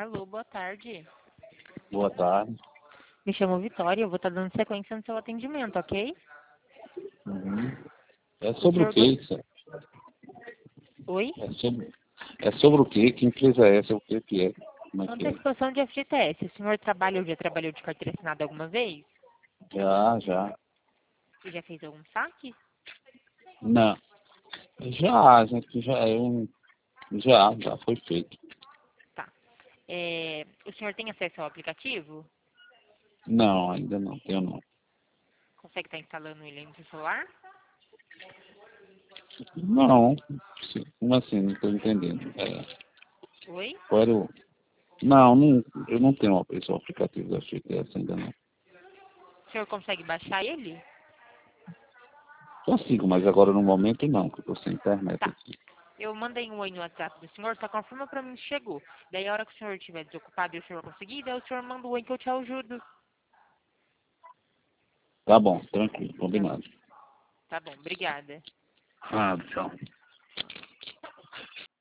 Alô, boa tarde. Boa tarde. Me chamo Vitória, eu vou estar dando sequência no seu atendimento, ok? Uhum. É O sobre o senhor quê isso? Oi? É sobre o quê? Que empresa é essa? O que que é? Como é que é? Antecipação de FGTS. O senhor trabalha ou já trabalhou de carteira assinada alguma vez? Já. E já fez algum saque? Não. Já, gente, já foi feito. Tá. O senhor tem acesso ao aplicativo? Não, ainda não, tenho não. Consegue estar instalando ele aí no seu celular? Não, como assim? Não estou entendendo. Oi? Qual era o... Não, eu não tenho esse aplicativo da FGTS ainda não. O senhor consegue baixar ele? Consigo, mas agora no momento não, que eu estou sem internet Tá. aqui. Eu mandei um oi no WhatsApp do senhor, só confirma pra mim se chegou. Daí a hora que o senhor estiver desocupado e o senhor conseguir, daí o senhor manda o oi que eu te ajudo. Tá bom, tranquilo, Tá, combinado. tá bom, obrigada. Ah, tchau.